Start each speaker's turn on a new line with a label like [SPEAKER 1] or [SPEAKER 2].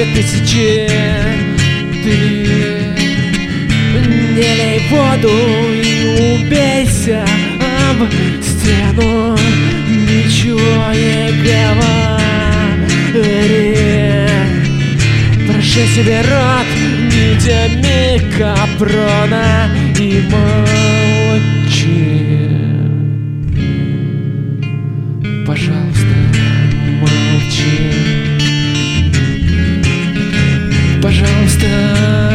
[SPEAKER 1] 2000. Ты не лей воду и убейся об стену, ничего не говори. Проши себе рот нитями капрона и молчи. Пожалуйста, молчи. Пожалуйста.